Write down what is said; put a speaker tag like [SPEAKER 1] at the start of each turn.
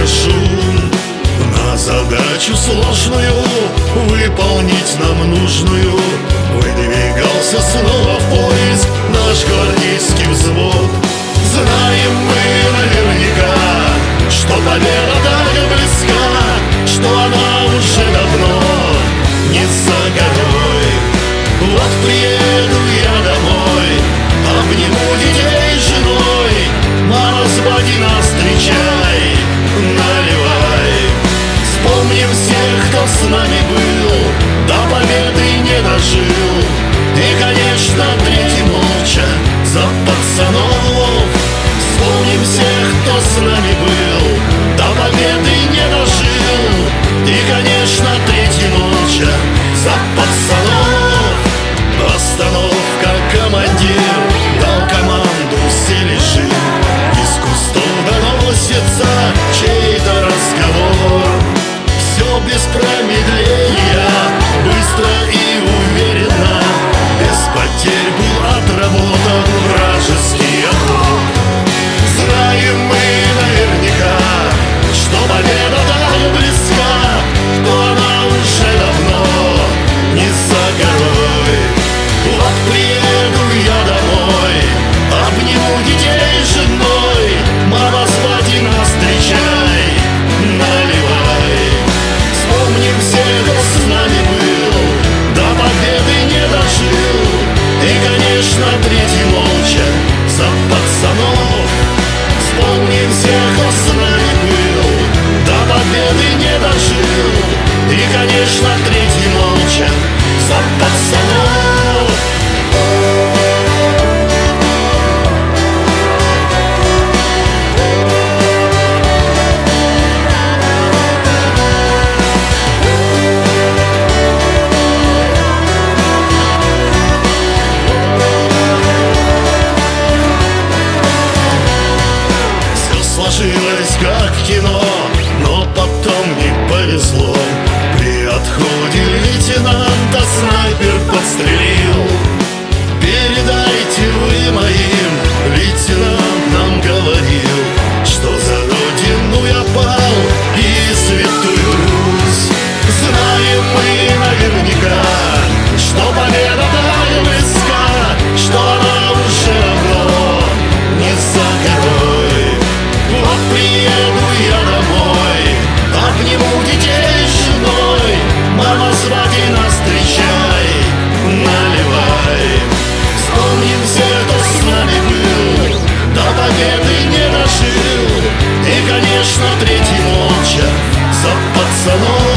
[SPEAKER 1] шум. На задачу сложную, выполнить нам нужную, выдвигался снова в поиск наш гвардейский взвод. Знаем мы наверняка, что победа так близка, что она уже давно не за горой. Вот приеду я домой, обниму детей с женой, мама, своди нас, встречай, наливай. Вспомним всех, кто с нами был, до победы не дожил. И, конечно, третий молча за пацанов. Вспомним всех, кто с нами был, до победы не дожил. И, конечно, третий молча за пацанов. Остановка, командир дал команду, все лежим. Из кустов доносится чей-то разговор. Все без промедления, быстро и уверенно, без потерь был отработан вражеский окоп. Знаем мы наверняка, что победа так близка, что она уже давно не за горой. Вот приеду я домой, обниму детей с женой, мама, своди нас, встречай, наливай. Вспомним всех, кто с нами был, до победы не дожил. И, конечно, третий молча за пацанов. Вспомним всех, кто с нами был, до победы не дожил. И, конечно, третий молча за пацанов. Сложилось как в кино, но потом не повезло. При отходе лейтенанта снайпер подстрелил. Передайте вы моим, лейтенант нам говорил, что за родину я пал и святую Русь. Знаем мы наверняка, что победа так близка, что она уже давно не за горой. Вот приеду я домой, обниму детей с женой, мама, своди нас, встречай, наливай. Вспомним всех, кто с нами был, до победы не дожил. И, конечно, третий молча за пацанов.